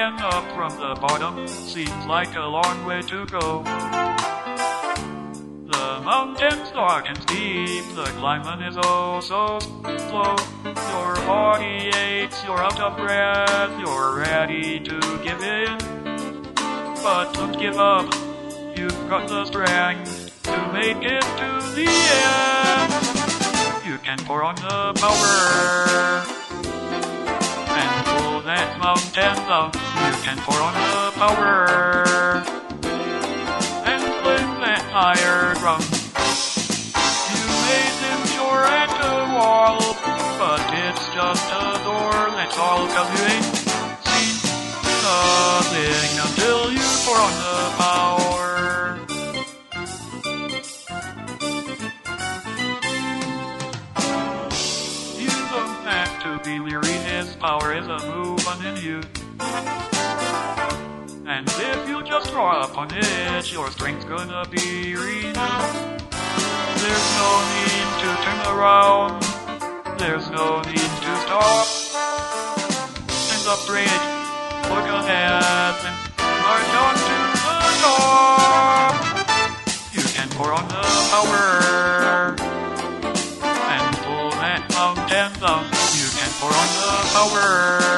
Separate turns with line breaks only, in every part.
again up from the bottom, seems like a long way to go. The mountain's dark and steep, the climbing is oh so slow. Your body aches, you're out of breath, you're ready to give in. But don't give up, you've got the strength to make it to the end. You can pour on the power and pull that mountain down. You can pour on the power and climb that higher ground. You may think you're at a wall, but it's just a door, that's all, 'cause you ain't seen nothing until you pour on the power. You don't have to be leery, his power is a moving in you. And if you just draw upon it, your strength's gonna be renewed. There's no need to turn around, there's no need to stop. Stand up straight, look ahead, and march on to the top. You can pour on the power and pull that mountain down. You can pour on the power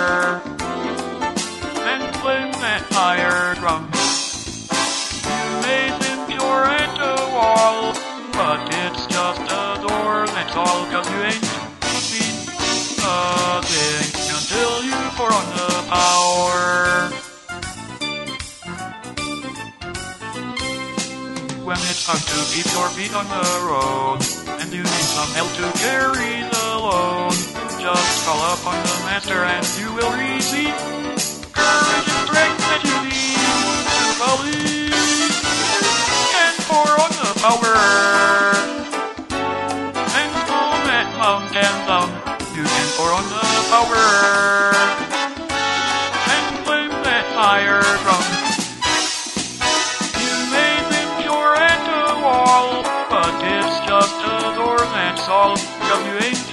and climb that higher ground. You may think you're at a wall, but it's just a door, that's all, 'cause you ain't seen nothing until you pour on the power. When it's hard to keep your feet on the road, and you need some help to carry the load, just call upon the master and you will receive courage and strength that you need to believe. And pour on the power and pull that mountain down. You can pour on the power and climb that higher ground. You may think you're at a wall, but it's just a door, that's all, 'cause you ain't